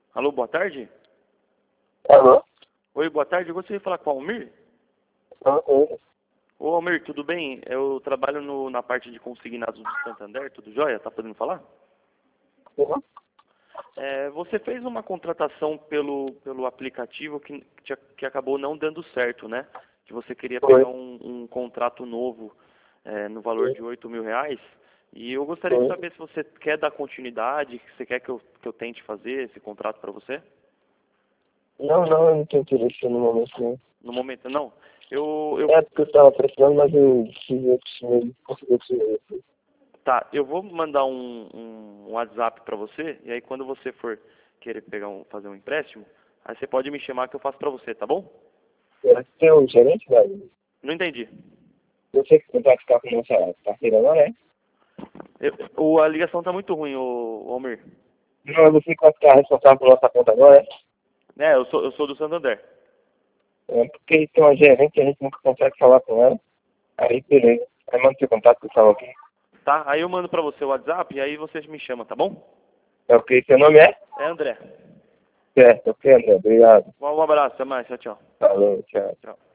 Alô, boa tarde? Alô? Oi, boa tarde. Eu gostaria de falar com o Almir. Alô? Ô, Almir, tudo bem? Eu trabalho na parte de consignados do Santander, tudo jóia? Tá podendo falar? Alô? Você fez uma contratação pelo aplicativo que acabou não dando certo, né? Que você queria Oi. pegar um contrato novo no valor de R$ 8.000. E eu gostaria de Oi. saber se você quer dar continuidade, se você quer que eu tente fazer esse contrato para você. Não, eu não tenho interesse no momento, não. No momento, não. Eu É porque eu estava precisando, mas eu decidi conseguir conseguir. Tá, eu vou mandar um WhatsApp para você, e aí quando você for querer fazer um empréstimo, aí você pode me chamar que eu faço para você, tá bom? Tem um gerente, velho? Não entendi. Você que vai ficar com a nossa parceira agora, né? A ligação tá muito ruim, ô Almir. Não, é você que vai ficar responsável por nossa conta agora, Eu sou do Santander. Porque tem uma gerente que a gente nunca consegue falar com ela. Aí, beleza. Aí manda seu contato que eu falo aqui. Tá? Aí eu mando para você o WhatsApp e aí você me chama, tá bom? É ok, seu nome é? É André. Certo, ok, André. Obrigado. Um abraço, até mais, tchau, tchau. Falou, tchau. Tchau.